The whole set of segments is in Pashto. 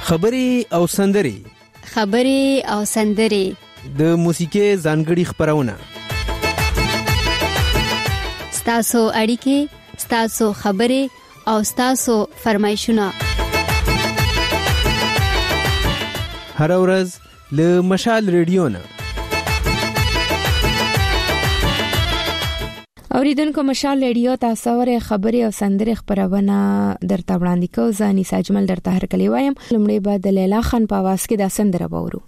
خبرې او سندرې د موسیقي ځانګړي خبرونه، ستاسو اړیکې، ستاسو خبرې او ستاسو فرمایشونه هر ورځ له مشال ریډیو نه. اوریدونکو، مشال ریډیو تاسو ورې خبرې او سندرې خبرونه درته وړاندې کوم. زه انیسه اجمل درته هرکلی وایم. لومړی به د لیلا خان په आवाज کې دا سندره وورو.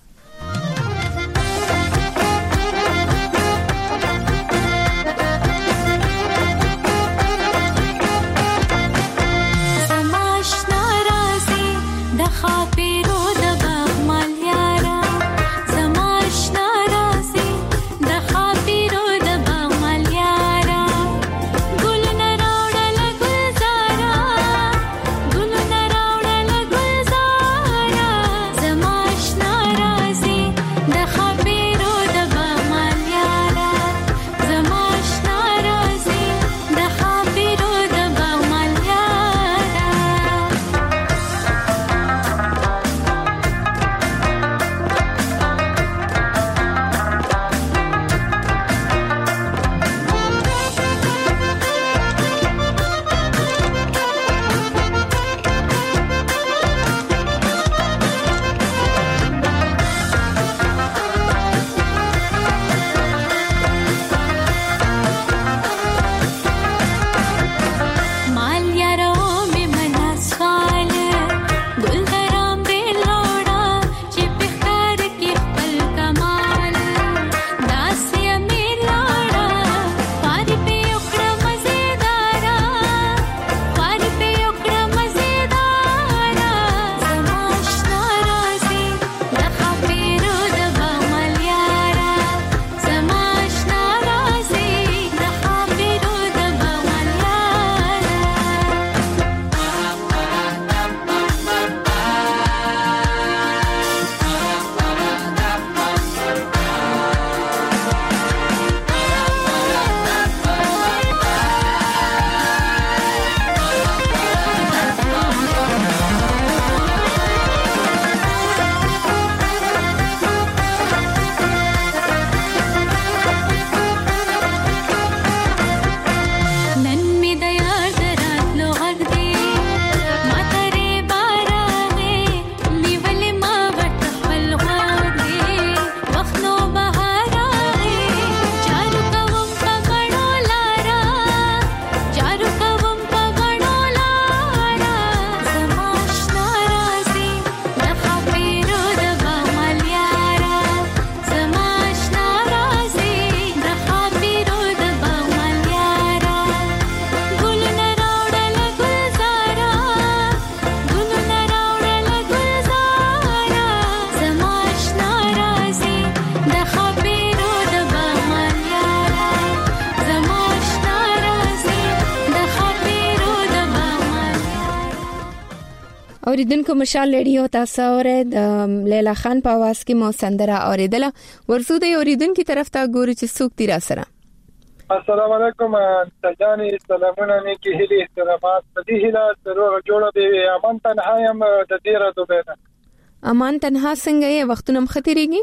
اوریدونکو، مشال ریډیو تاسو اورئ. د لیلا خان په आवाज کې مو سندره اوریدله. ورسو د اوریدونکو طرف ته ګورو چې څوک دی را سره. السلام علیکم سجانی، سلامونه نیکی هیله احترامات دې هیله روغ جوړه دی. امان تنها يم د دې را دوبه. امان تنها څنګه یې؟ وختونه مختریږي؟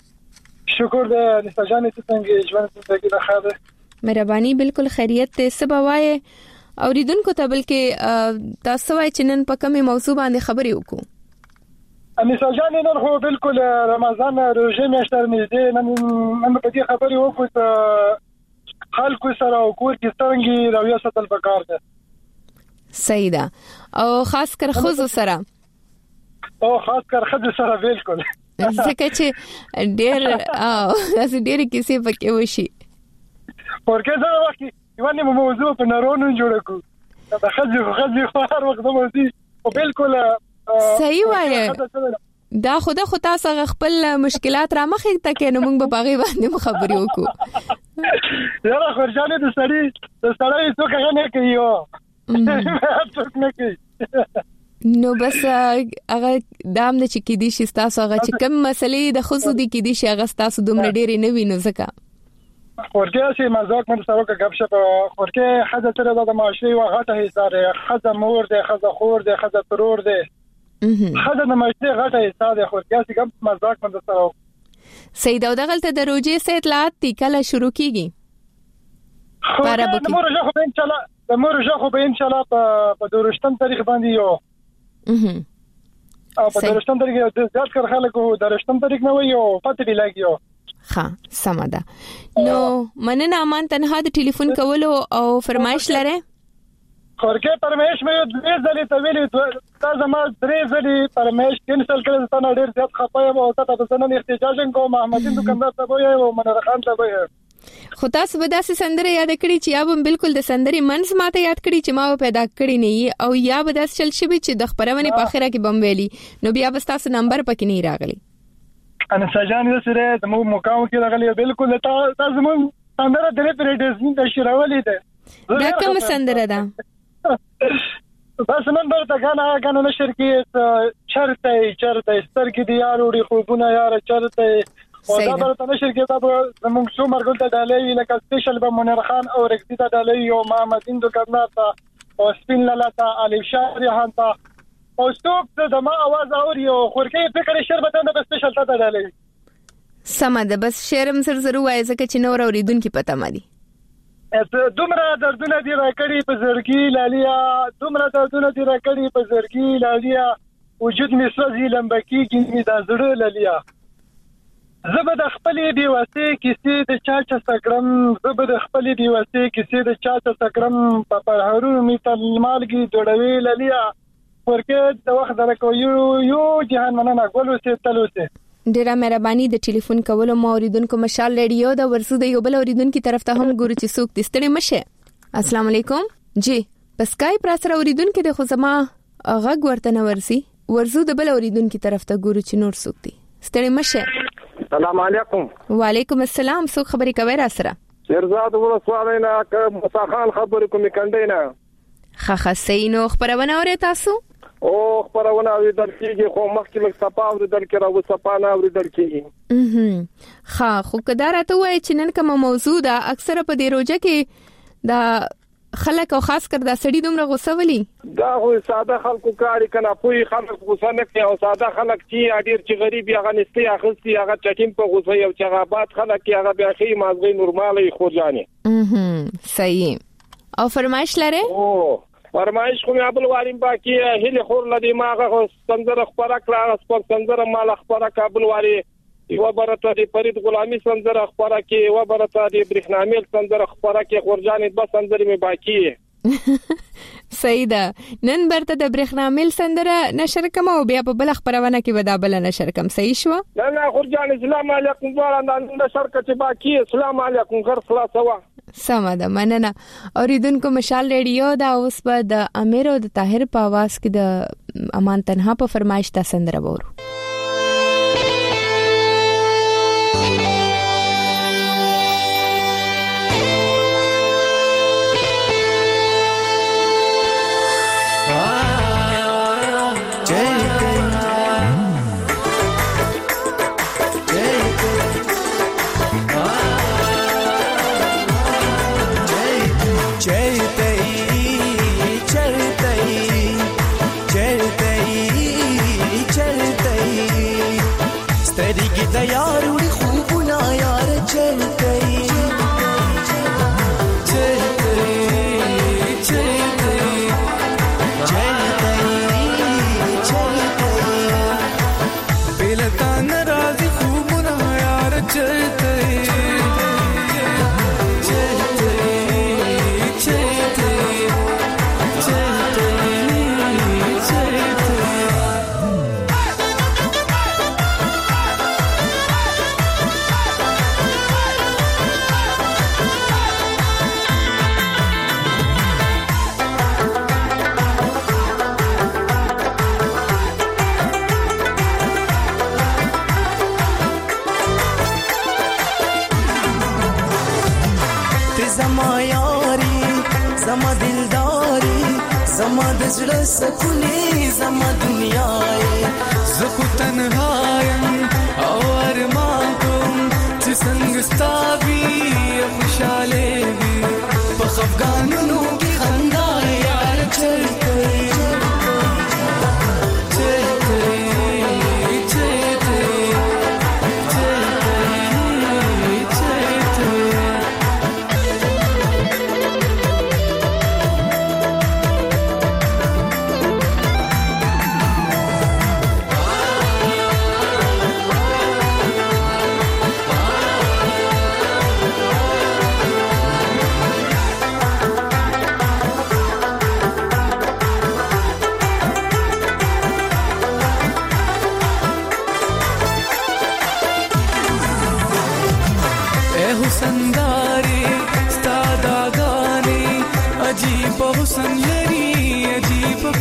شکر دې سجانی، څنګه ژوند زندگی نه خاله؟ مهرباني، بالکل خیریت ته. سبوای اوریدونکو ته بلکې تاسو وای چې نن په کومه موضوع باندې خبرې وکړو؟ اني سجانی، نن خو بالکل رمضان روزه میاشت نږدې، نن په دې خبرې وکړو چې خلکو سره او کور کې څنګه رویه ساتل پکار ده. صحیح ده. او خاص کر خزو سره بالکل ځکه چې ډېر کیسې پکې وشي. ورکه زه وخت یوانه موضوع په نارونو جوړ کو دا خځې هر وخت موضوع او بالکل صحیح وایي. دا خو تاسو خپل مشکلات را مخې ته کې نو موږ به باغې باندې خبرې وکړو. یاره خرجانه د سړی څوک نه کوي څوک نه کوي. نو بس هغه دام نه چې کې دي شي تاسو هغه چې کوم مسلې د خصو دي کې دي شي هغه تاسو دومره ډېرې نه وینئ ځکه ورته چې مزاق من سره کا غب شپ ورته حدا تر د معاشري وغټه هزاره خزه مور ده خزه خور ده خزه ترور ده هغه د مشته غټه ساده خو کیاسي کوم مزاق مند سره سید او دغلت د روجي سه اطلاعات کله شروع کیږي د مورجه خو ان شاء الله په درشتم تاریخ باندې یو او په درشتم تاریخ د زیات کار خلکو درشتم تاریخ نه وي او پته دی لګیو ها سمدا نو مننه امان تنها د ټلیفون کولو او فرمایش لره خورکه پرمیش مې درې ځلې ته ویلې دا زما درې ځلې پرمیش کینسل کړل ته نه ډېر زیات خپایم او تاسو په سنن احتجاج کوم محمدین دکاندار ته وایي او منر خان ته وایي خو تاسو به داسې سندره یاد کړی چې یا به بالکل د سندري منځ ماته یاد کړی چې ما پیدا کړی نه او یا به داس چل شي چې د خبرونه په اخره کې بم ویلي نو بیا به تاسو نمبر پکې نه راغلی انا سجان سره د مقام کې راغلی بالکل تاسو مون سندره درې پرېډز نه شراولې ده دا کوم سندره ده بس نن درته غانا نشر کې چرته سترګې دی یار وړي خوبونه یار چرته او دا درته نشر کې دا زموږ څو مرګل ته ډالې لکه سپیشل به منیر خان او رکسي ته ډالې او محمدین دکاندار ته او سپین لاله ته علي شاه ریحان ته او ستوک د ما आवाज اوري او خورکې فکر شربته د سپیشل ته ډالې سمده بس شعرم سر وای ځکه چې نور اوریدونکو پته مدي دومره دردونه دی راکړي په زړګي لالیا دومره دردونه دی راکړي په زړګي لالیا وجود می سوځي لمبکی کې دا زړه لالیا زبد خپلې دی واسه کیسې د چاچا سکرم زبد خپلې دی واسه کیسې د چاچا سکرم په پرهرو می تل مالګي جوړوي لالیا ورکه د وخت درکو یو جهان مننه ګولو سي تلو سي ډیره مهرباني د ټلیفون کولو ما اوریدونکو مشال ریډیو د ورسو د یو بل اوریدونکو طرف ته هم ګورو چې څوک دستړي مشه السلام علیکم جی په اسکایپ را سره اوریدونکو د خو زما غږ ورته نه ورسو د بل اوریدونکو طرف ته ګورو چې نور څوک دي ستړي مشه السلام علیکم وعلیکم السلام څوک خبرې کوي را سره شیرزاد ولسوالینا موسی خان خبرې کوم کندینا خخ سینو خبرونه اورې تاسو او خبرونه اوریدل کیږي خو مخکې لږ صفا اوریدل کړه او صفا نه اوریدل کیږي ها خو کدار ته وای چې نن کوم موضوع ده اکثره په دې روزه کې دا خلک او خاص کر دا سړی دومره غوسه ولي دا خو ساده خلکو کاری کنه پوي خلک غوسه نه کوي او ساده خلک چې اډیر چې غریب یا غنستي اخستي هغه چټیم په غوسه یو چې غابات خلک هغه بیا خي مازغي نورمالي خورجاني صحیح او فرمایش لره او فرمایش خو مې ابل واریم باقي هله خور لدی ماغه سنجر خبره کړه سپک سنجر مال خبره کابل واري یو برته دی فرید غلامی سنجر خبره کې یو برته دی برخنامل سنجر خبره کې خورجانې بس سنجر مې باقي صحیح ده نن برته د برخنامل سنجر نشر کوم او بیا په بل خبرونه کې ودا بل نشر کوم صحیح شو نه خورجان السلام علیکم ورانه نشر کې باقي السلام علیکم غر خلاص وا سمه مننه اوریدونکو مشال ریډیو دا اوس په د امیر او د طاهر په आवाज کې د امان تنها په فرمایش تا سندره وورو यार उड़ी खूब ना यार चलते चलते चलते चलते चलते बेलता नाराज़ी खूब ना यार चलते चलते चलते زما د زړه سکونې زما دنیا زه خو تنهایم او ارمان کوم چې څنګه ستا وي خوشاله وي په خفګانونو کې خندا یار چل کوي چل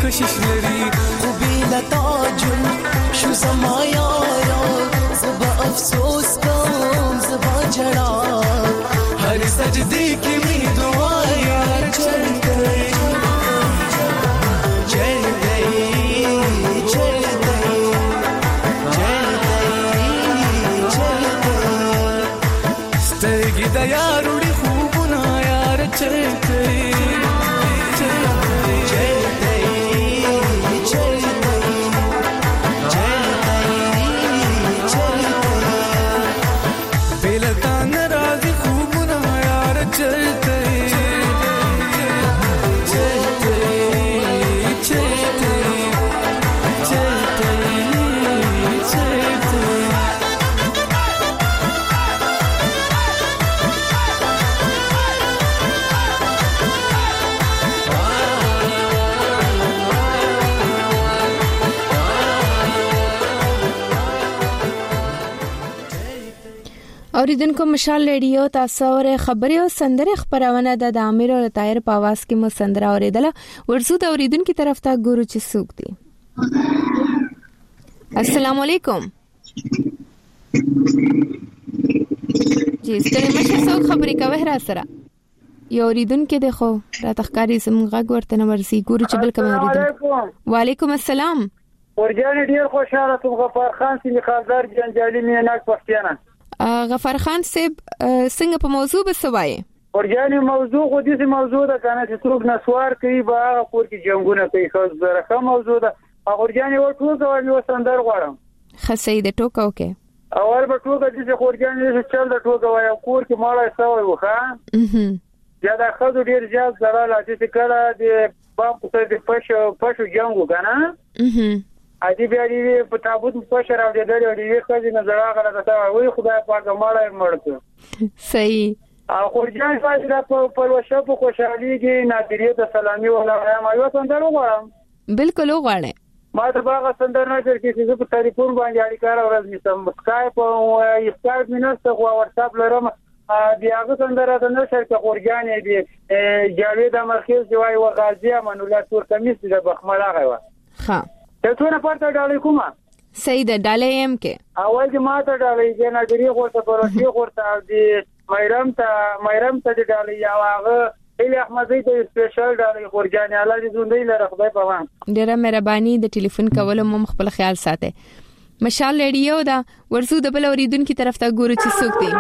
کشش لري خو بلا تاجل شو زما یارا زبا افسوس کوم زبا جڑا هر سجدے کی می دعا یار چل گئی چل گئی چل گئی چل گئی چل گئی سترګې د یارو خوبونه یار چل گئی اوریدونکو مشال ریډیو تاسو اور خبري او سندره خبرونه د امیر او طاهر په आवाज کې مو سندره اوریدله ورزو د اوریدونکو طرف ته ګورو چې څوک دي. السلام علیکم. جی ستړي مشه څوک خبري کوي را سره یو اوریدونکو د خو را تخکاری زمغه ورته نو ورسي ګورو چې بل کوم اوریدونکو. وعلیکم السلام. ورجان ډیر خوشاله ته غفار خان سي خالدار جنجالي میناک پښتانه. غفار خان صاحب څنګه په موضوع بسوي ورجاني موضوع خو دې موضوع ده کنه چې څوک نسوار کوي با کور کې جنگونه کوي خو زره موضوع ده ورجاني و ټوګه و سندر غواړم خسې د ټوکاو کې اول به ټوګه چې ورجاني چل د ټوګه وای کور کې ماړه سوي وخا یا دا خو ډیر ځل زړه لا چې کړه د بام په دې پښو جنگو کنه اځي بیا دې په تابوت په شر او دې دې خځې نه زړه غره تا وای خدای پاک ماړه مرته صحیح او خورجان فاجره په وشو په خوشحالي کې نادریه ته سلامي ولایم ما یو سندر وغواړم. بالکل وغواړم. ما ته باغ سندر نه چې چې په ټلیفون باندې اړیکه راوړل نشم سکایپ او سکایپ مینسته خو واتساپ لرم بیاغه سندر ته نه شرکه خورجان دې جاوید مرکز دی وای وغازی منوله تور کمیس د بخمله غوا ها ته څونه پورته ډالې کومه صحیح ده ډالې ایم کې اول چې ما ته ډالې چې نادریه ورته پروشي ورته دی مېرم ته ډالې یا هغه اله احمدی ته سپیشل ډالې خورجان الله دې زوندې لره خدای په مان ډیره مهرباني د ټلیفون کولو مو خپل خیال ساته. مشال ریډیو دا ورزو د بل اوریدونکو طرف ته ګورو چې څوک دی.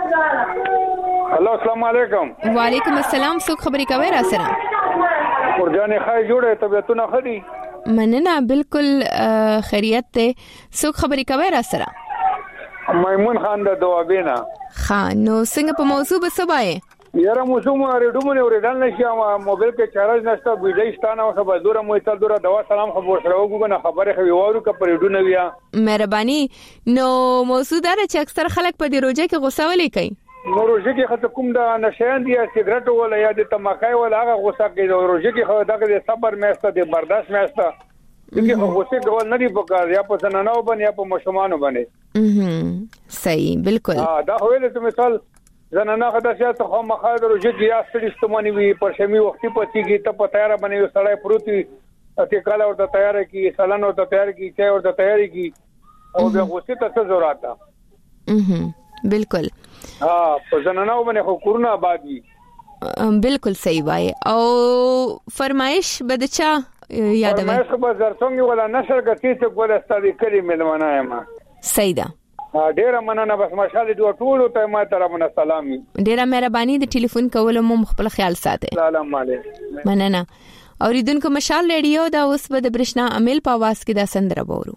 هلو السلام علیکم. وعلیکم السلام. څوک خبرې کوي را سره خورجان خای جوړه طبيعتونه خدي مننه بالکل خیریت ته. څوک خبرې کوي را سره میمون خان د دوابینا خان. نو څنګه په موضوع بسوي یاره موضوع ریډومونه ورېدل نشي موبایل کې چارج نشته بيځایستانه او خبر دوره مو ته دوره دوا سلام خبر سره وګونه خبره خو وورو ک پر ریډونه بیا مهرباني. نو موضوع دا چې اکثر خلک په دې روزه کې غوسه ولې کوي نو روزه کې خاطر کوم د نشان دی سیګریټ ولا یا د تماکای ولا هغه غوسه کوي روزه کې خو دغه د صبر میسته د برداشت میسته دغه غوسه کول نه دی پکار یا په سننو باندې یا په مشمانو باندې صحیح بالکل دا هویل ته مثال زنانه خدای ته خو مخاله روزه کې یا ستړي استماني وي پر شمی وختي پتی کې ته په تیار باندې سړی پروتي ته کله ورته تیار کی سلام ورته تیار کی چې ورته تیاری کی او بیا غوسه ته څه ضرورت ده بالکل په زنانه باندې خو کورونه آباد وي بالکل صحیح وای. او فرمایش بدچا یادوي فرمایش به زرڅنګ ولا نشر غتی څه ګول استادي کړی ملمنه ما صحیح ده. ډیره مننه بس ماشاءالله دوه ټول ته ما طرفونه سلامي ډیره مهرباني د ټلیفون کولو مو خپل خیال ساته. سلام علیکم. مننه. اوریدونکو مشال ریډیو دا اوس په د برښنا امیل په आवाज کې دا سندره وورو.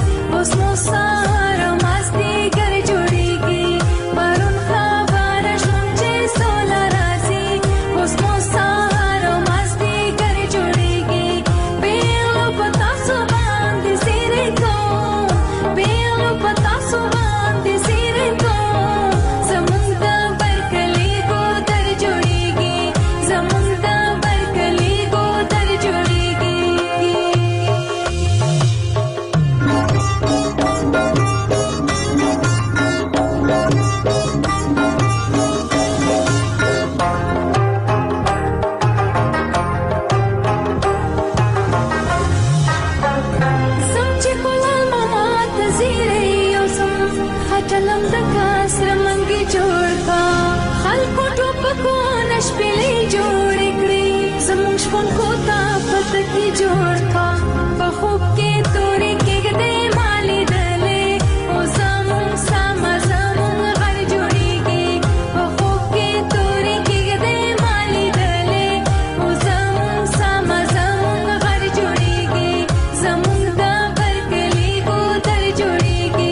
Sahara masti kar jodi ki, barun khabar shum की जोड़ता बखूब के तोरे के गदे माली दले ओ समूह समा समूह घर जोड़ेगी बखूब के तोरे के गदे माली दले ओ समूह समा समूह घर जोड़ेगी समूह दा बरकली को दर जोड़ेगी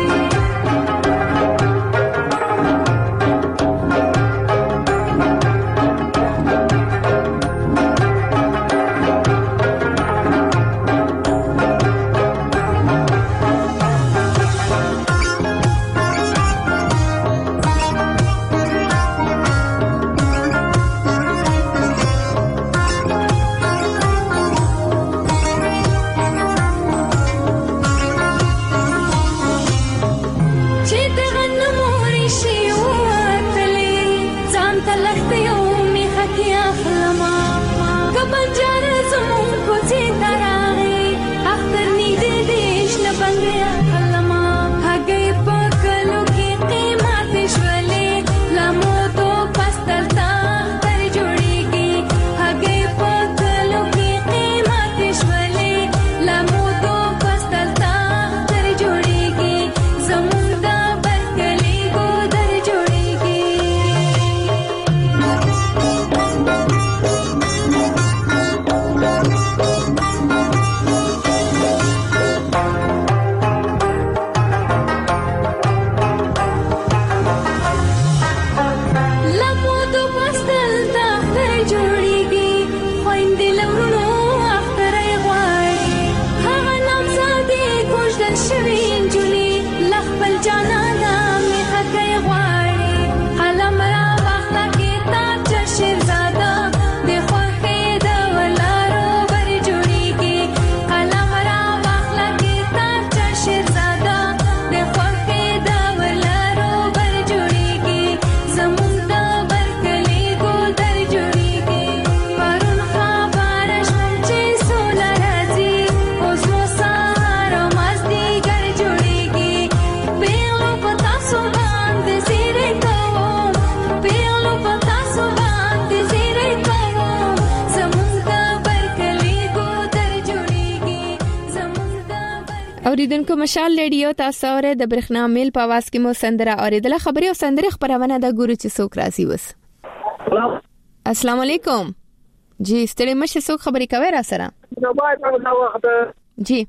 اوریدونکو مشال ریډیو تاسو اوره د برخنا میل په आवाज کې مو سندره اوریدله خبري او سندره خبرونه د ګورو چې څوک راځي وس. السلام علیکم. جی ستړي مشه څوک خبري کوي را سره؟ جی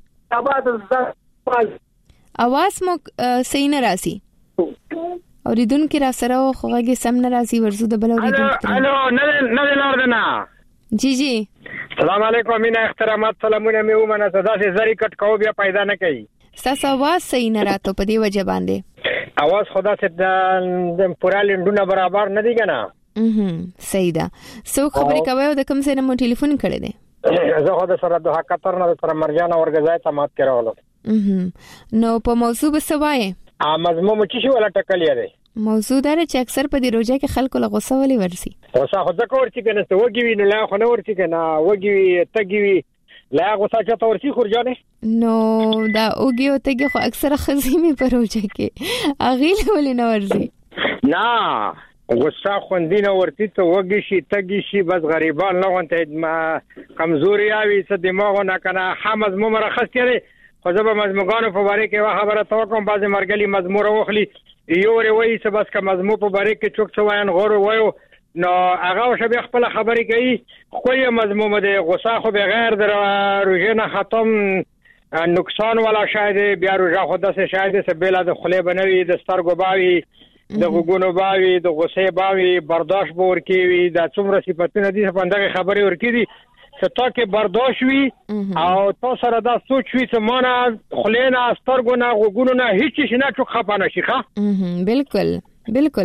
आवाज مو صحیح نه راځي. اوریدونکو را سره خوږه سم نه راځي ورزو د بل اوریدونکو. الو نه لوردنا. جی جی السلام علیکم مینا احترامات سلامونه مې ومنه صدا سي زری کټ کو بیا پیدا نه کوي تاسو आवाज صحیح نه راته په دې وجه باندې आवाज خدا سے د پورالندونه برابر نه دی کنه صحیح ده سو خبرې کوي د کوم څه نه مو ټلیفون کړی دی زه خو د سره د حقیقت نه سره مرجان اورګزای ته مات کړو نو په موضوع بسوای مضمون چې شو ولا ټکلې دی موضوع دا چې اکثر په دې روزه کې خلکو له غوسه ولې ورسي غوسه خو ځکه ورچې کنه ته وګوي نو لا خو نه ورچې کنه وګوي تګوي لا غوسه چې ته ورچې خورجانې نو دا اوګي او تګي خو اکثر خزيمه په روزه کې اغیل ولې نه ورسي نه غوسه خوندینه ورته ته وګي شي تګي شي بس غریبان نه غونته ما کمزوري اوي څه دماغ نه کنه حمز مرخص کړي خو زه به مزموګانو په باره کې خبره توکم بعض مرګلي مزمور وخلی یو وی څه بس که مضمون په باره کې چوک څه وایي غور وایو نو هغه شبي خپل خبرې کوي خو یې مضمون دی غوسه خو بغیر در روزه نه ختم نقصان ولا شاید بیا روزه خو داسې شاید څه بلا د خله بنوي د سترګو باوي د غوګونو باوي د غوسه باوي برداشت به ورکوي دا څومره صفاتونه دي په دغه خبرې ورکړي چې تا کې برداشت وي او تاسو سره دا سوچ وي چې مانه خلینا سترګو نه غوګونو نه هیڅ شي نه چوک خپانه شي ښه بالکل بالکل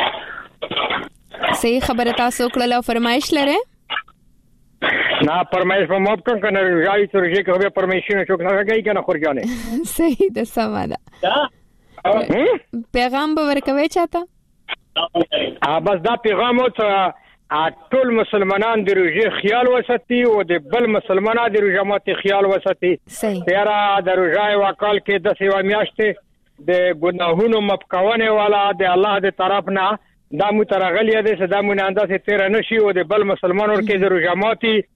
صحیح خبره تاسو کړل فرمایش لره نه فرمایش په موب کوم کنه راځي چې کې به فرمایش نه چوک نه کوي کنه خورجانه صحیح ده سماده پیغام به ورکوي چاته بس دا پیغام او ټول مسلمانان د روزه خیال وساتي او د بل مسلمانانو د روزه ماته خیال وساتي تیرا د روزه وکال کې د سیوا میاشته د ګناهونو مپکونه والا د الله د طرف نه دا مترغلی دي چې دا مونږ اندازه تیر نشي او د بل مسلمانانو کې د روزه ماته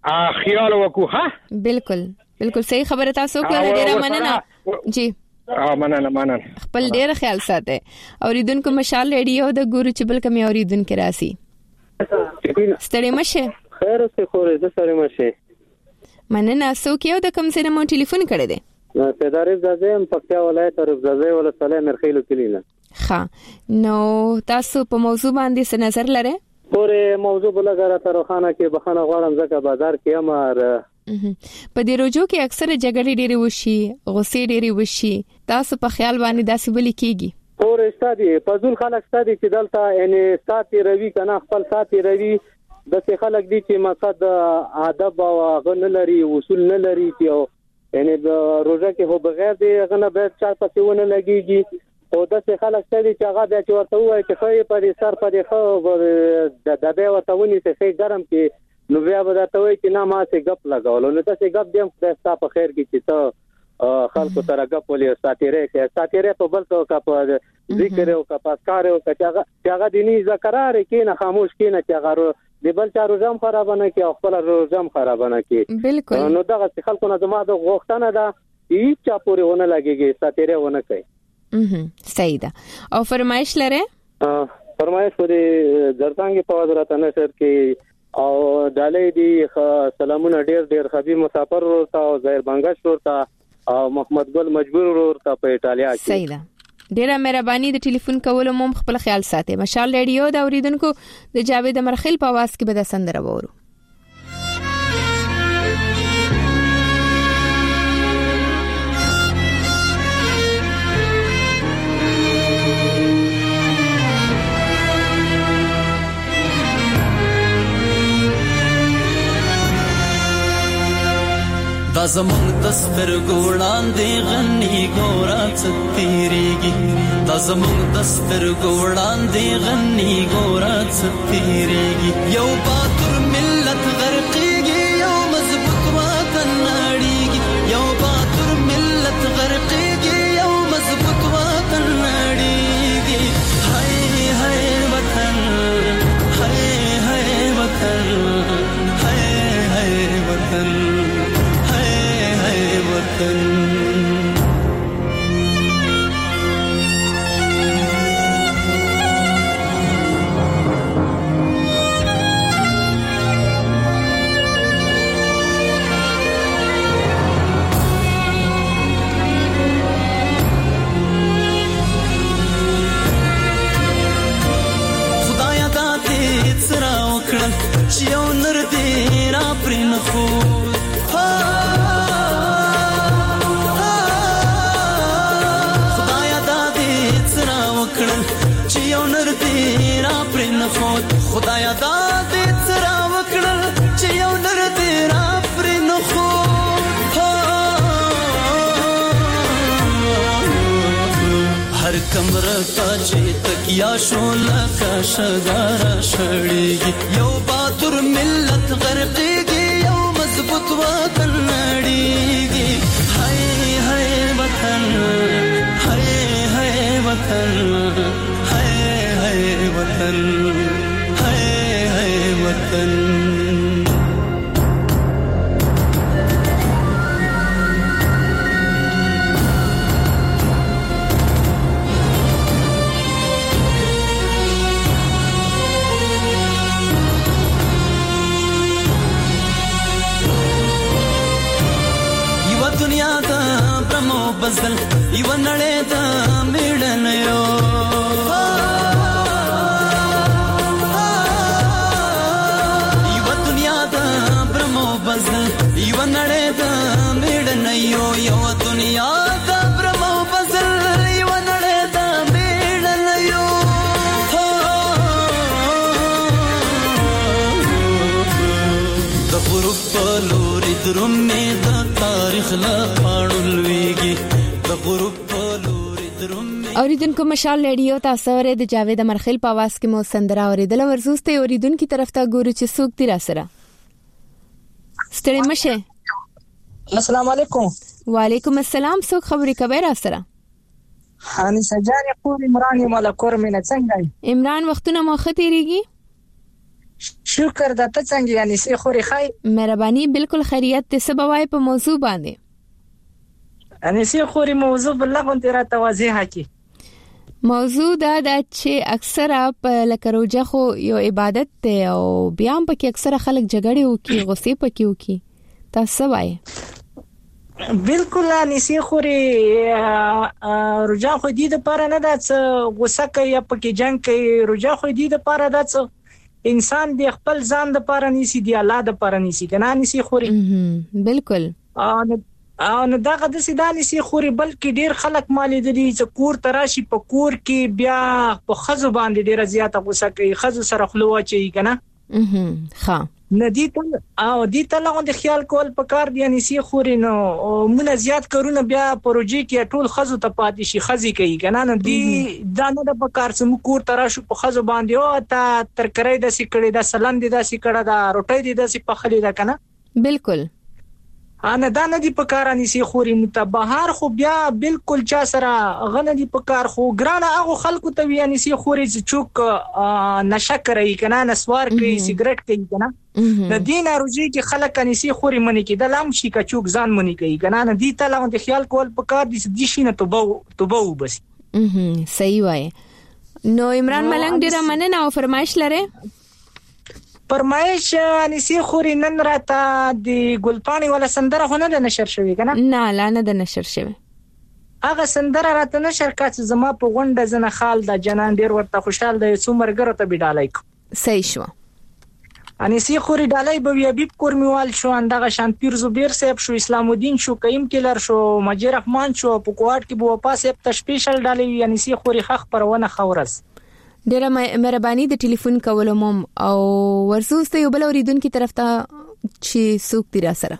خیال وکړو. ها بالکل صحیح خبره تاسو کوله. ډیره مننه جی. مننه خپل ډیر خیال ساتئ. اوریدونکو مشال ریډیو د ګورو چې بل کمی اوریدونکو راسي. ستړي مشه. خیر اوسه خورې د ستړي مشه. مننه. سو کېو د کوم ځای مو ټلیفون کړی دی؟ پیدارې زازم پکتیا ولایت رفزازه ولسوالۍ مرخیلو کلینا. ښه نو تاسو په موضوع باندې څه نظر لرئ؟ پورې موضوع بلګره ترخانه کې بخنه غواړم ځکه بازار کې امر په دې روزو کې اکثر جګړې ډېرې وشي، غصې ډېرې وشي. تاسو په خیال باندې داسې ولې کیږي؟ پورې ستادي فضل خلک ستادي چې دلته یعنی ساتي روي کنه خپل ساتي روي د څه خلک دي چې مقصد ادب او غن لري اصول نه لري چې یعنی د روزه کې هو بغیر دی غنه به چا پسې ونه لګيږي. او د څه خلک ستادي چې هغه د چورته وای چې خې په دې سر په دې خو د دبه وتهونی څه ګرم کې نو بیا به دا ته وای چې نه ما څه غپ لگاول نو تاسو غپ دیم خدای په خیر کې چې ته خلکو سره غپ ولې ساتيره په بل څه کا په ذکر او کا پاسکار او کا چې هغه دیني ذکرار کې نه خاموش کې نه چې هغه د بل چا روزم خراب نه کې او خپل روزم خراب نه کې. بالکل. نو دغه خلکو نه زما د غوښتنه ده هیڅ چا پورې ونه لګيږي ساتيره ونه کوي. صحیح ده. او فرمایش لره؟ فرمایش پرې درڅنګ په حضرت نشر کې او دالې دی سلامونه ډېر خبي مسافر ورته او ظاهر بنگش ورته او محمد ګل مجبور ورته په ایتالیا کې. صحیح ده. ډیره مهرباني د ټلیفون کولو مو خپل خیال ساتئ. مشال ریډیو د اوریدونکو د جاوید مرخیل په आवाज کې به د سندره وورو. دا زمونږ د سترګو وړاندې غني ګوره څه تېرېږي دا زمونږ د سترګو وړاندې غني ګوره څه تېرېږي یو باتور ملت غرقېږي یو مضبوط وطن نړېږي یو باتور ملت غرقېږي یو مضبوط وطن نړېږي هاي هاي وطن هاي هاي وطن هاي هاي وطن خدایا دا دې سره وکړه چې یو نر دې را پرې نه خو خدایا دا دې سره وکړه چې یو نر دې را پرې نه خو هر کمره ته چې تکیا شو لکه شګاره شړېږي یو باتور ملت غرقېږي یو مضبوط وطن نړېږي هاي هاي وطن هاي هاي وطن هاي هاي وطن وطن یو دنیا دا برمو بزل یو نړۍ دا میړن یو یو نړۍ دا میړن یو یو دنیا دا برمو بزل یو نړۍ دا میړن یو د غروب په لوري درومې د تاریخ لا پاړلويږي د غروب په لوري درومې. اوریدونکو مشال ریډیو تاسو ورې د جاوید مرخیل په आवाज کې مو سندره اوریدل ورزوسته اوریدونکو طرف ته ګورو چې څوک دی را سره. ستړي مشه. السلام علیکم. وعلیکم السلام. څوک خبرې کوي را سره؟ انیسه جان پوری عمران مال کور مینه څنګه؟ عمران وختونه مو ختیریږي؟ شکر د ته څنګه یعنی سي خوري خای مهرباني بالکل خیریت ته سبوای په موضوع باندې یعنی سي خوري موضوع بل غونډه را توضیح کی موضوع دا چې اکثره په لکروجه خو یو عبادت ته او بیا هم پکې اکثره خلک جګړه وکي غصې پکې وکي تاسو وایي بالکل انسی خوري رجا خو دې د پاره نه ده چې غوسه کوي پکې جنگ کوي رجا خو دې د پاره ده چې انسان د خپل ځان د پاره نيسي دی الله د پاره نيسي کنه انسی خوري بالکل نو دغه د سیدانی سي خوري بلکې ډیر خلک مالي دي چې کور تراشي په کور کې بیا په خزو باندې ډیر زیاته غوسه کوي خزو سره خلوه چي کنه ها ندی ته او دې ته لاغون د خیال کول په کار دی اني سي خوري نو مونږ زیات کارونه بیا پروژې کې ټول خزو ته پاتې شي خزي کوي کنه نو دی دا نه د پکار سم کور تراشو په خزو باندې او تا ترکرې د سکړې د سلام دي د سکړه د روټي دي د سپخلي د کنه بالکل انا دا نه دی په کار اني سي خوري متبهار خو بیا بالکل چا سره غنه دی په کار خو ګرانه هغه خلکو ته وی اني سي خوري چې چوک نشه کوي کنه نسوار کوي سیګریټ کوي کنه د دین اروجي کې خلک اني سي خوري منی کې د لام شي کا چوک ځان منی کوي کنه نه دی ته لاغون د خیال کول په کار دي شي نه توبه وبس صحیح وای نو عمران ملنګ ډیره مننه او فرمایش لره فرمایش انسی خوري نن راته د ګلپانی ولا سندره خو نه د نشر شوی کنه نه لا نه د نشر شوی هغه سندره راته نشر کاڅ زما په غونډه زنه خال د جنان ډیر ورته خوشحال د څومرګره ته بډالای صحیح شو انسی خوري ډالای به ویبیب کورمیوال شو اندغه شانپیر زبیر صاحب شو اسلام الدین شو قیم کلر شو مجید رحمان شو په کوارت کې بو پاس په سپیشل ډالای انسی خوري خخ پرونه خورس ډیره مهرباني د ټلیفون کولو مم او ورسوسته یو بل اوریدونکو طرف ته چې سوق تیر سره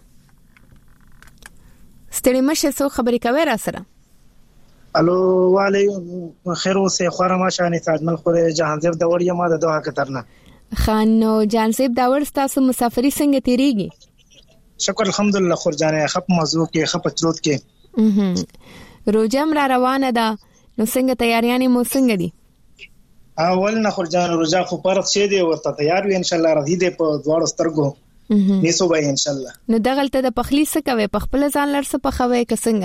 ستړي مشه سو خبرې کوي را سره الو وعلیکم خیر اوسه خوره ما شانې تاجمل خوره جهانزیب داور یم د دوه کترنه خان نو جهانزیب داور تاسو مسافری څنګه تیریږي شکر الحمدلله خورجانه خپ موضوع کې خپ چروت کې روزم را روانه ده نو څنګه تیاریانې مو څنګه دي اول نه خرجان رجا خو پرد شه دی ورته تیار وي ان شاء الله راځي د په دواړو سترګو نیسو به ان شاء الله نو دغلته د پخلی څه کوي په خپل ځان لرسه په خوي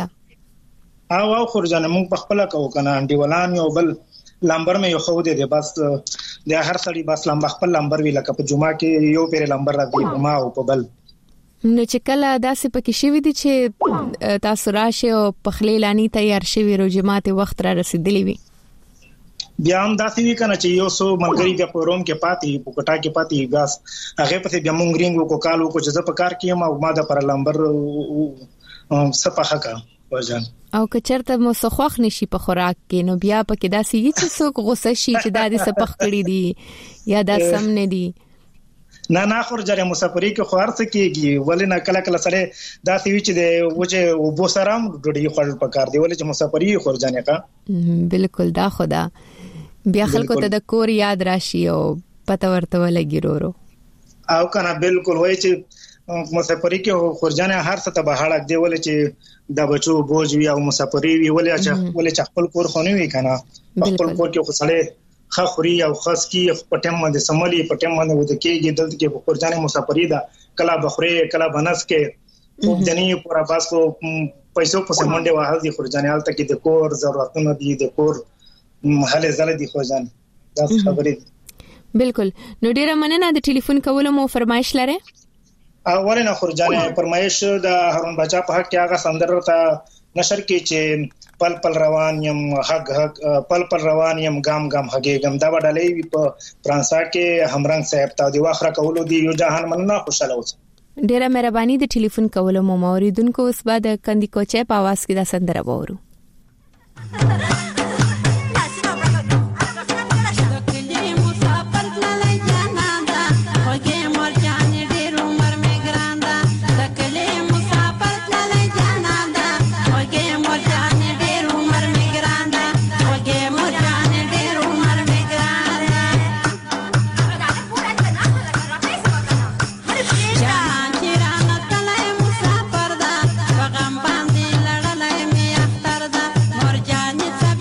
کسنګا او خرجان موږ په خپل کو کنه انډي ولان یو بل لمبر مې یو خو دی بس د هر سړي بس لمبر خپل لمبر وی لکه په جمعه کې یو پیر لمبر راځي ما او په بل نو چې کله داسې پکې شوی دي چې تاسو راشه او پخلی لانی تیار شوی رو جماعت وخت را رسیدلی وي بیا هم داسې وی کنه چې یو سو ملګری د پروم کې پاتې په کوټا کې پاتې غاس هغه په بیا مونږ رینګو کو کالو کو چې په کار کې ما ما د پر لمبر صفحه کا وجان او کچرته مو سخوخ نشي په خوراک کې نو بیا پکې داسې هیڅ څوک غوسه شي چې د دې صفح کړی دي یا د سم نه دي نه خور جره مسافری کې خور څه کېږي ولې نه کله کله سره داسې وی چې د وجه وبو سرام ډوډۍ خور په کار دی ولې چې مسافری خور جانې کا بالکل دا خدا بیا خلکو ته د کور یاد راشي او پته ورته ولګي رورو او کنه بالکل وای چې مسافری کې خورجانه هر څه ته بهاړک دی ولې چې د بچو بوج وی او مسافری وی ولې چې خپل کور خونی وی کنه خپل کور کې خصله خوري او خاص کې پټم باندې سملي پټم باندې وته کېږي دلته کې خورجانه مسافری دا کلا بخوري کلا بنس کې خو ځنی پورا باس کو پیسو په سمونډه واه دي خورجانه حالت کې د کور ضرورتونه دي د کور محل زله دي خوځان دا خبرې بالکل نو ډیره مننه د ټلیفون کولو مو فرمایش لره اولنه خرجانه فرمایش د هارون بچا په حق کې هغه سندره ته نشر کې چې پل پل روان يم حق پل پل روان يم ګام ګام هګم دا وډلې په فرانسا کې همرنګ صاحب ته دی واخره کولو دی یو جهان مننه خوشاله اوس ډیره مهرباني د ټلیفون کولو مو اوریدونکو اوس بعد کندي کوچه په आवाज کې دا سندره وورو Morjani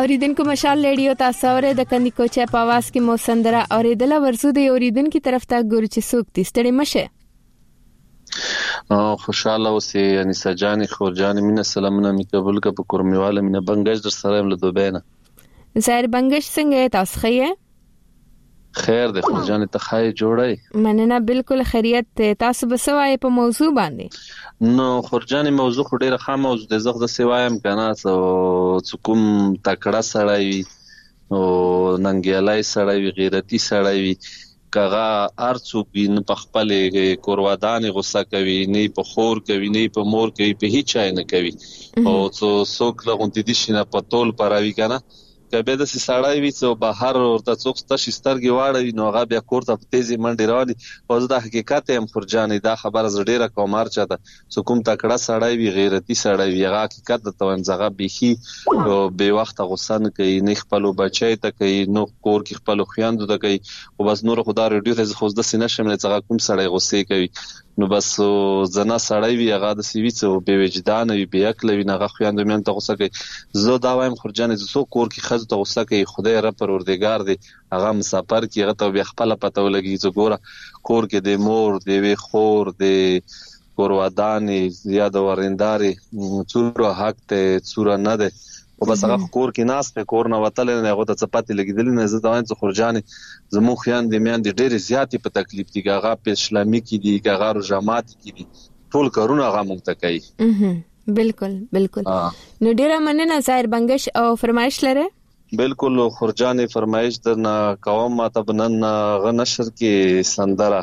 اوریدونکو مشال ریډیو تاسو اورئ د کندي کوچه په आवाज کې مو سندره اوریدله ورسو د اوریدونکو طرف ته ګورو چې څوک دي ستړي مشه خوشاله اوسې یعنی سجاني خورجان مینه سلامونه می قبول ک په کورمیواله مینه بنگش در سره له دوبه نه زهر بنگش څنګه تاسو خیه خیر د خورجان ته خای جوړای مننه بالکل خیریت تاسو بسوای په موضوع باندې نو خورجان موضوع ډیره خام موضوع د زغ د سوایم کنه څوک تکړه سړی او ننګیالای سړی غیرتی سړی کغه ارڅوک نه په خپل کوروادان غوسه کوي نه په خور کوي نه په مور کوي په هیڅ نه کوي او څوک لغونتی دي شنه په تول پراوي کنه کبه د سړی وی څو بهر ورته څوک ستاسو سترګې واړوي نو هغه بیا کوړه په تیزی منډي راوړي او زه د حقیقت هم خورجانې دا خبره ډیره کومار چاته څوک تکړه سړی وی غیرتی سړی وی هغه حقیقت د توانځغه بيخي او به وخت غوسه نه کوي نه خپل بچی ته کوي نو کور کې خپل خويندو ته کوي او بس نور خدای ریډیو ته خو د سینې شمل څنګه کوم سړی غوسه کوي نو بس زنا سړی وی هغه د سی وی څو به وجدان وی به عقل وی نه خويندو مې ته غوسه کوي زه دا وایم خورجانې زه کور کې خزه ته غوسه کوي خدای رب پروردگار دی هغه مسافر کې هغه ته بیا خپل پته ولګي زه ګوره کور کې د مور دی وی خور دی کوروادانې زیاد ورنداري څوره حق ته څوره نه ده او بس هغه کور کې ناس په کور نه وتل نه هغه ته چپاتې لګیدل نه زه دا وایم خورجانې زمو خیان دې میان دې ډېر زیاتې په تکلیف دي هغه په اسلامي کې دي هغه رجامات کې دي ټول کارونه هغه مونږ ته کوي بالکل نو ډیره مننه ظاهر بنگش او فرمایش لره بالکل خورجانې فرمایش درنه کوم ماته بنن غنشر کې سندره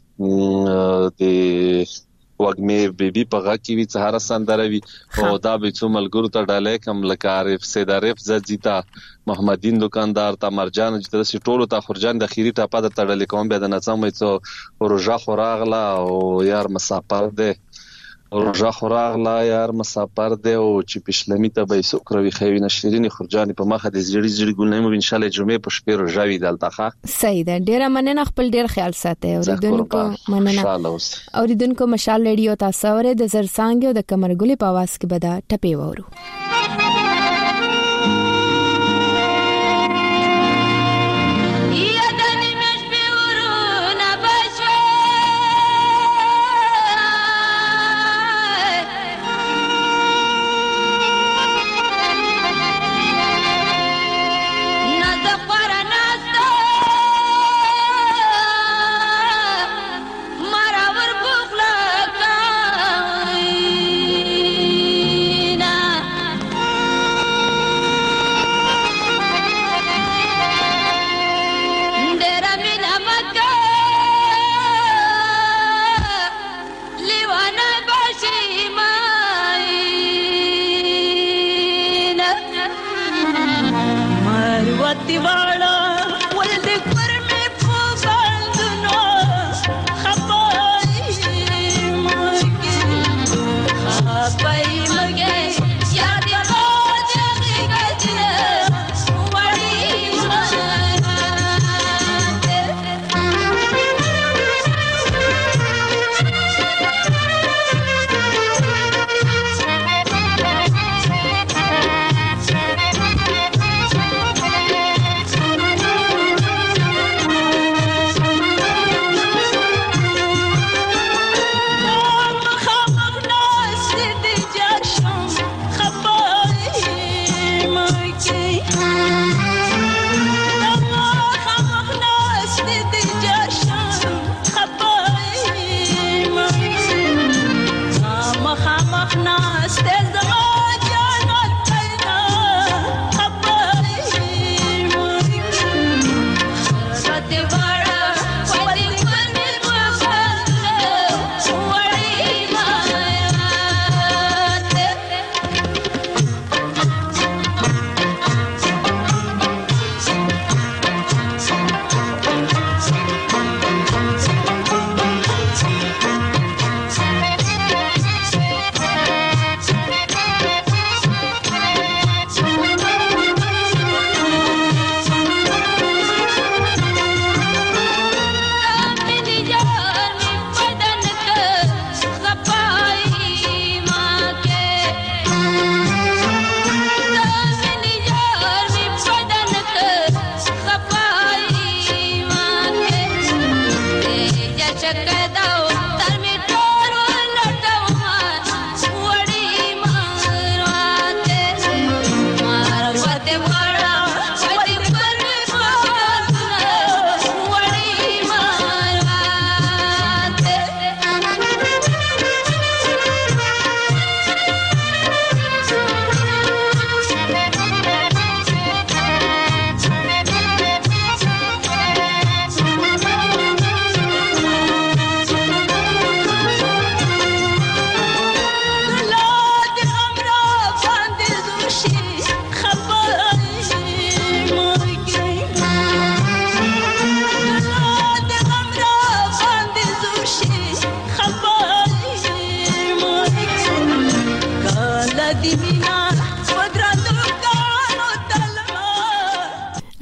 د وګمه بیبي په غا کې وی سهار سندره وی او دا به څو ملګرو ته ډالې کم لکه عارف سید عارف زجیتا محمدین دکاندار تا مرجان چې د ټولو ته خورجان د خيري ټاپه د تړلې کوم به د نڅمې څو روزه خوراغلا او یار مسافر ده روزه خوراغلا یار مسافر ده او چې پښلمی ته به سوکروي خوي نشرین خورجان په مخه د زړی ګلنمو ان شاء الله جمعې په شپه روزه وی دلته صحیح ده ډیره مننه خپل ډیر خیال ساتي اوریدونکو مننه اوریدونکو مشال ریډیو تاسو اورئ د زرسانګ او د کمرګلې په आवाज کې بدا ټپي وورو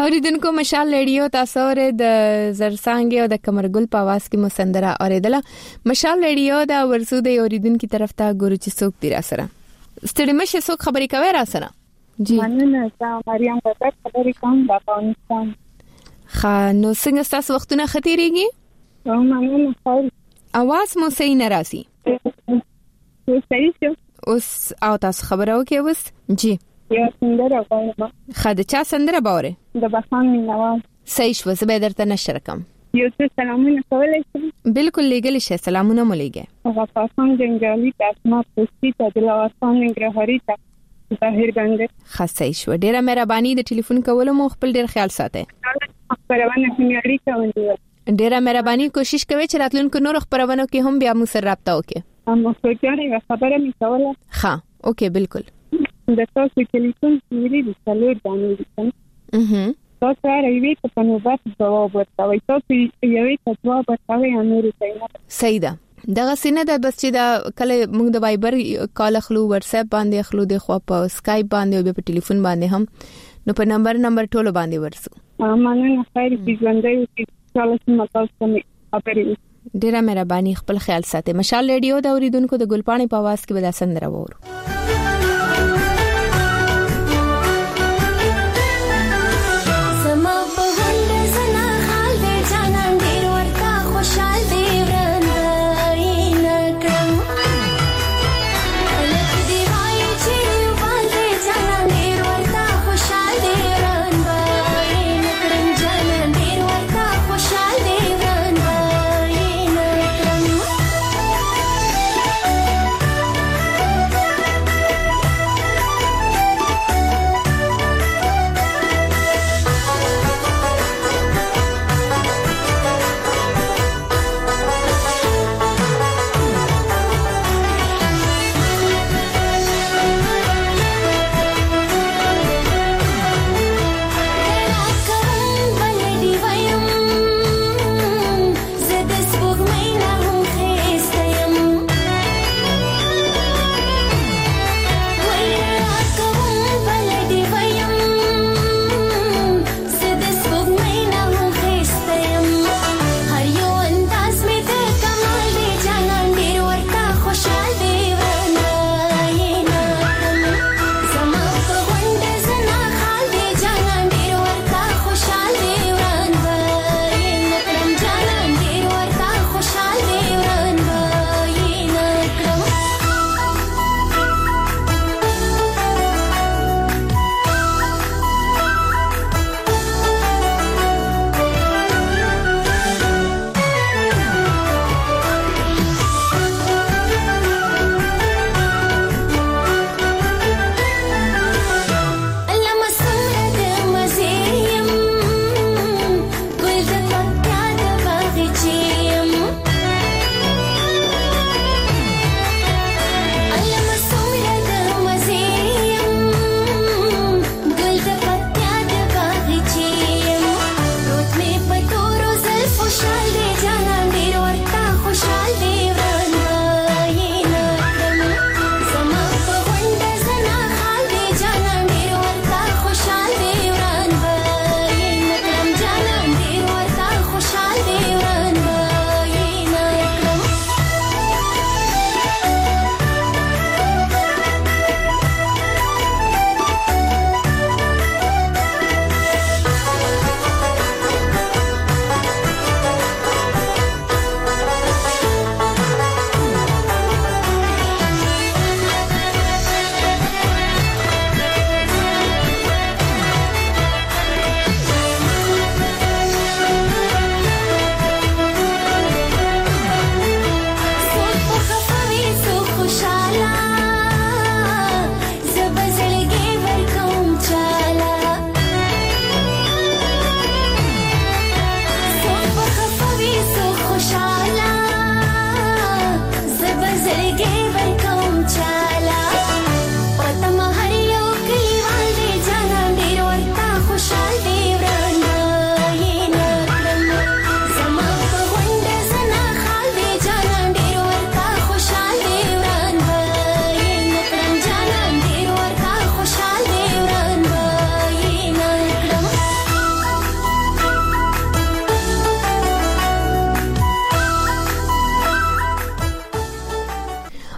اوریدونکو مشال ریډیو تاسو ور د زرسانګ او د کمرګل په आवाज کې مسندره اوریدله. مشال ریډیو دا ورسو د اوریدونکو طرف ته ګورو چې څوک دی را سره. ستړي مشه څوک خبرې کوي را سره؟ جی مننه تا مریم بابا خبرې کوم د افغانستان. نو څنګه تاسو وختونه ختیریږي؟ مننه خیر. आवाज مو صحیح نه راځي. صحیح شو. اوس او تاسو خبرو کې اوس جی یا سندره غواړم. خاله چا سندره باوره؟ د بخان مینوال. صحیح شو زه به درته نشر کوم. یو څه سلامونه کولای شم؟ بالکل لګل شي سلامونه مولېږه. غفارخان جنگالی ته اسمت پستی ته دلوارخان ننګرهاري ته ظاهر بنده. خاصه شو ډیره مهرباني د ټلیفون کولو مو خپل ډیر خیال ساتئ. خبرونه معیاري کوي. ډیره مهرباني کوشش کوي چې راتلونکو نور خبرونه کې هم بیا مو سره رابطه وکړي. هم خبرې خبره می کوله. ها اوکې بالکل. د تاسو ټلیفون سیری د څلور دانې دي. تاسو راوي ته په نوبت جواب ورکوي. تاسو یوې ته جواب ورکوي امیر ته. صحیح ده. دغه سینه د بس چې دا کله موږ د وایبر کال خلو واتس اپ باندې خلو د خو په اسکایپ باندې او په ټلیفون باندې هم نو په نمبر ټولو باندې ورسو. مننه خیر دې ژوندۍ او چې تاسو مې خبرې. ډیره مهرباني خپل خیال ساتئ. مشال ریډیو د اوریدونکو د ګلپاڼې په आवाज کې به دا سندره وورو.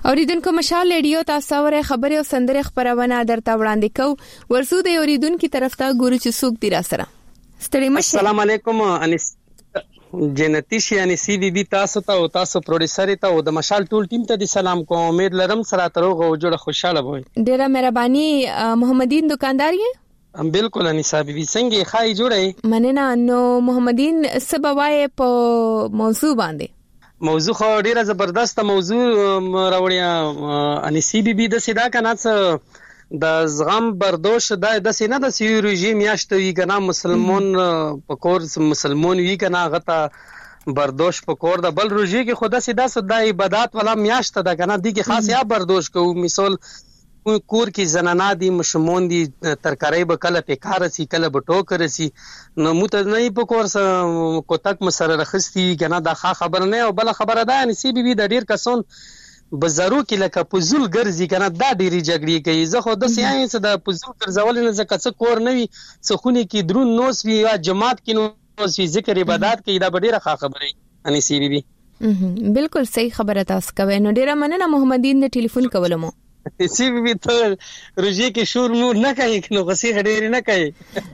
اوریدونکو مشال ریډیو تاسو اوره خبره او سندره خبرونه درته وړاندې کو ورسو د اوریدونکو طرف ته ګورو چې څوک دی را سره. ستړي مشه. السلام علیکم انس جنتی شي انسی بي تاسو ته او تاسو پروډوسر ته او د مشال ټول ټیم ته د سلام کوم. امید لرم سره تروغه او جوړه خوشاله وي. ډیره مهرباني. محمدین دکاندار یې؟ بالکل انیسا بي څنګه خای جوړه مننه. نو محمدین سبوای په موضوع باندې موضوع خو ډیره زبردست موضوع راوړیا انسی بي د سیدا کنه د زغم برداشت د سینه د سی رژیم یاشتوي کنه مسلمان پکور مسلمان وی کنه غته برداشت پکور د بل رژی کې خدا سیدا د عبادت ولا میاشت د کنه دی کې خاص یا برداشت کو مثال کور کې زنانا دي مشمون دي ترکارای به کله پکاره سي کله بټو کرسي نو مت نه په کورس کوتک مسره رخصتي کنه دا خبر نه او بل خبره ده ان سی بي د ډیر کسون بزرو کې لکه پزول ګرځي کنه دا ډيري جګړې کوي زه خو د ساينس د پزول ګرځول نه زکه څه کور نه وي څخونی کې درون نوس وی یا جماعت کې نوس وی ذکر عبادت کې دا ډیره ښه خبره ان سی بي بالکل صحیح خبره تاسو کوي. نو ډیره مننه محمدین د ټلیفون کولمو سی بي ته روجي کې شور نور نه کوي نو غسي غډيري نه کوي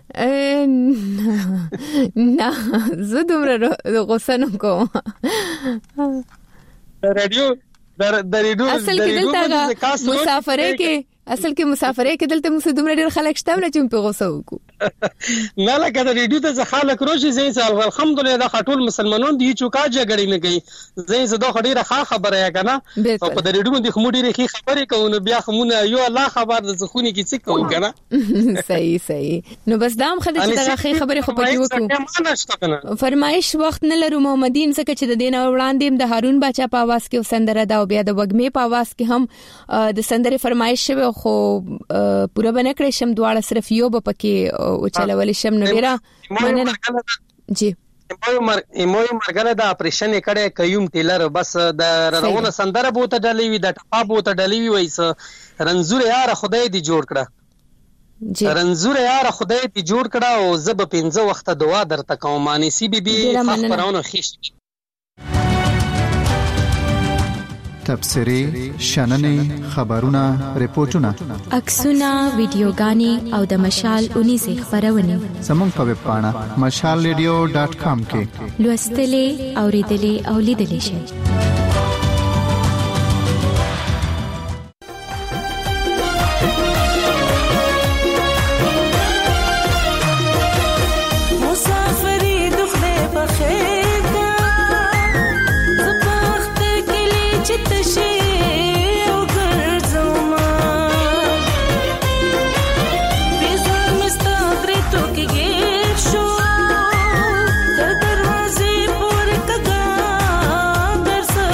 نه زه دومره غوسه نه کوم. رادیو د ریډیو اصل کې دلته مسافرې کې دلته موږ دومره ډېر خلک شته چې په غوسه وکړو نه لکه د ریډیو ته خلک روشي زين الحمدلله د خاطر مسلمانانو دی چوکا جګړې نه کوي زين زه د خډيره خبره یا کنه او په د ریډیو د خموډي رخي خبرې کوي بیا خمونه یو الله خبر د زخونی کې څه کوي کنه صحیح نو بس دام خدای چې دغه خبرې خو پکې وکړو. فرمایش وخت نه لرو محمدین څخه چې د دین وړاندې د هارون بچا په आवाज کې سندره دا او بیا د وګمې په आवाज کې هم د سندره فرمایش شوه خو پورا باندې کړې شم دواړه صرف یو به پکې او چلول شم نو ډیره مننه. جی ایموي مرګله د اپریشن کړه کيوم ټیلر بس د رونه سندره بوته ډلې وي د ټپا بوته ډلې وي وایس رنزور یار خدای دی جوړ کړه جی رنزور یار خدای دی جوړ کړه او زب 15 وخت دعا درته کوم معنی سی بي بي خبرونه خيش تبصري شننې خبرونه ریپورتونه عکسونه ویډیوګانې او د مشال 19 خبرونه زموږ په ویب پاڼه mashalradio.com کې لوستلې اوریدلې او لیدلې شئ. شو تر دروازې پورې کګا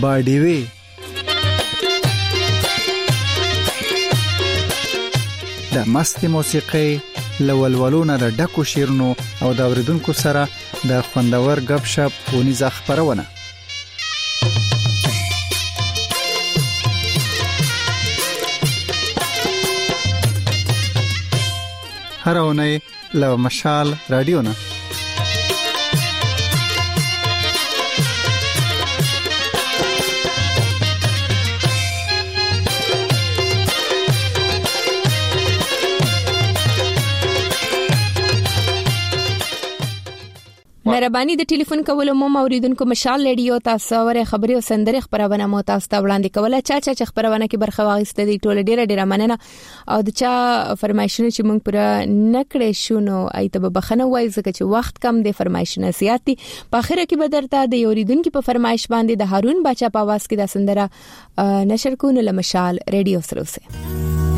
باډیوي د مست موسیقي لولولونه د ډکو شیرونو او د اوریدونکو سره د خوندور غپ شپ ونیزه خبرونه هر اونۍ له مشال رادیو نه مهرباني د ټلیفون کولو مو اوریدونکو مشال رادیو تاسو ورې خبري او سندري خبرونه مو تاسو ته وړاندې کوله چا خبرونه کې برخه واغسته دي ټوله ډیره مننه او د چا فرمایشونه چې موږ پر نکړې شو نو ایته به بخنه وای ځکه چې وخت کم دی فرمایشونه زیاتی په اخر کې به درته د اوریدونکو په فرمایش باندې د هارون بچا په आवाज کې د سندره نشر کوونه لمشال رادیو سره اوسه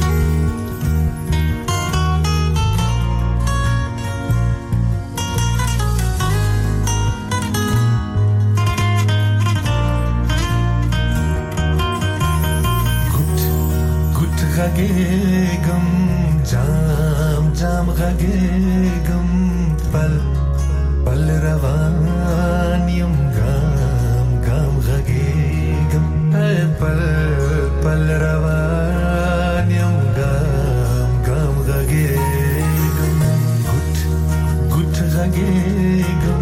غږېږم جام غږېږم پل روان یم ګام غږېږم پل روان یم ګام غږېږم ګوټ غږېږم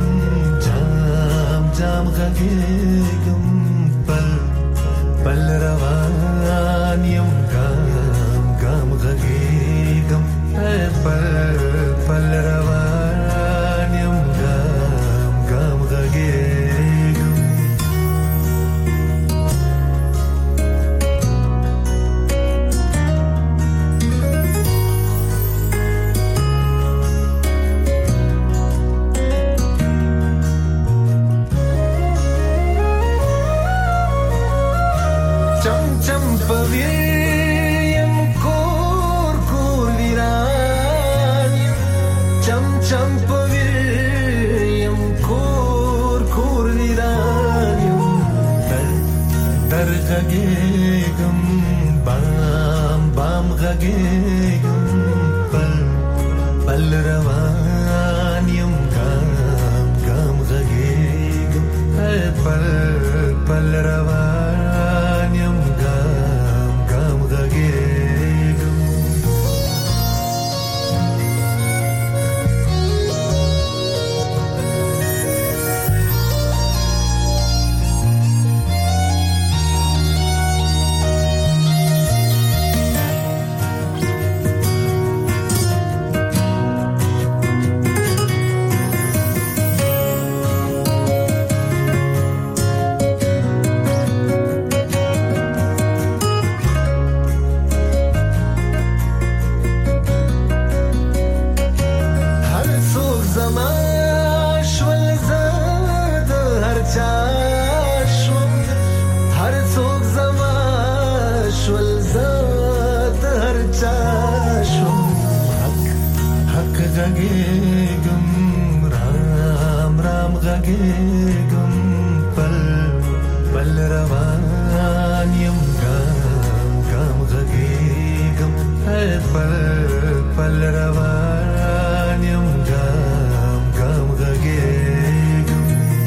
جام غږېږم پل روان یم غږېږم پل روان یم ګام غږېږم چم پوي غږېږم بام غږېږم پل روان یم ګام غږېږم پل روان یم ګام غږېږم غږېږم رام غږېږم پل روان یم ګام غږېږم پل روان یم ګام غږېږم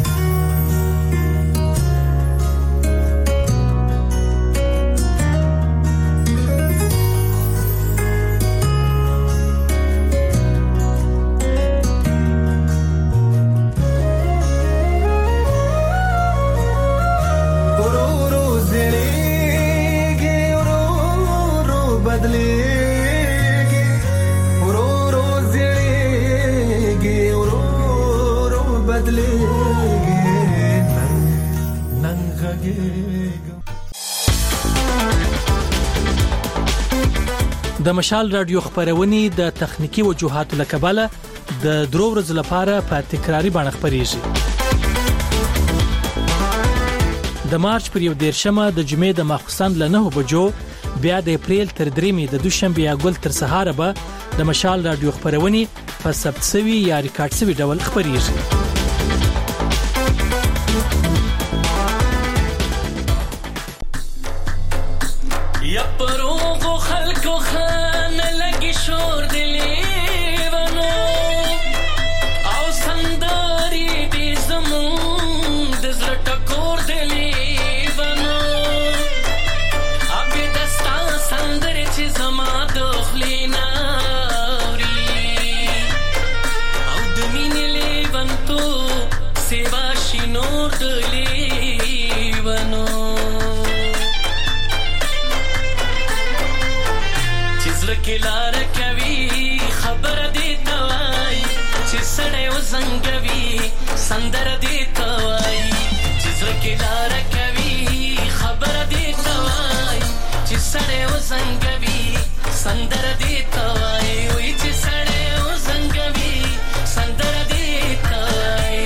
د مشال رادیو خبرونه د تخنیکی وجوهاتو لکباله د درو ورځې لپاره په تکراری باندې خبريږي د مارچ پر 11مه د جمعې د ماخوستن ل 9 بجو بیا د اپریل تر 3مې د دوشنبه یا ګل تر سهار به د مشال رادیو خبرونه په ثبت شوی یا ریکارډ شوی ډول خبريږي یا پروغو خلکو خان لگی شور دلیوانو او سنداری دی زمون دزل ٹکور دلیوانو ابی دستا سندر چی زما دخلی ناوری او دمین لیوان تو سیواشی نور دلیوانو لار کوي خبر دي توای چې سړی وزنګوي سندر دي توای چې زړه لار کوي خبر دي توای چې سړی وزنګوي سندر دي توای وای چې سړی وزنګوي سندر دي توای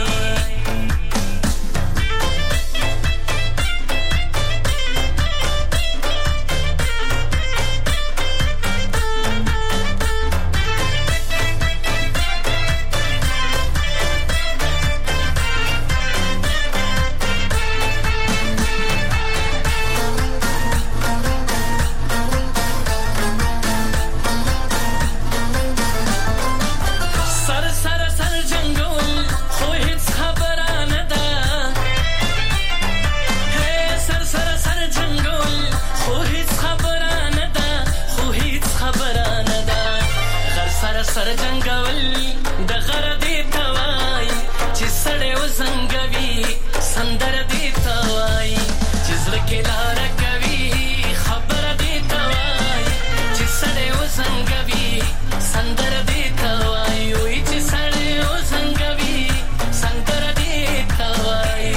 سر جنگول د غر دی توای چې سړی وزنګوي سندر دی توای چې زړه کې لار کوي خبر دی توای چې سړی وزنګوي سندر دی توای وای چې سړی وزنګوي سندر دی توای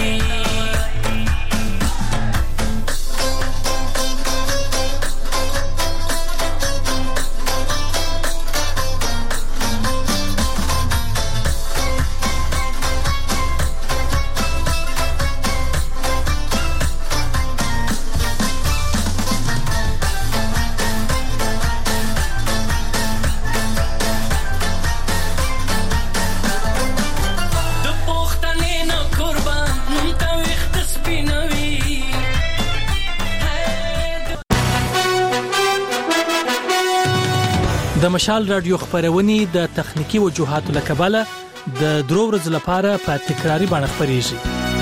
د مشال رادیو خبرونه د تخنیکی وجوهاتو لکباله د درو ورځې لپاره په تکراری باندې خبريږي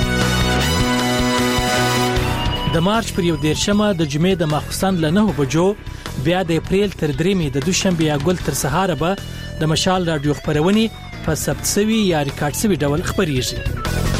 د مارچ پر 11مه د جمعې د ماخستان ل 9 بجو بیا د اپریل تر 3مې د دوشنبه یا ګل تر سهار به د مشال رادیو خبرونه په سبت سوي یا ریکارډ سوي ډول خبريږي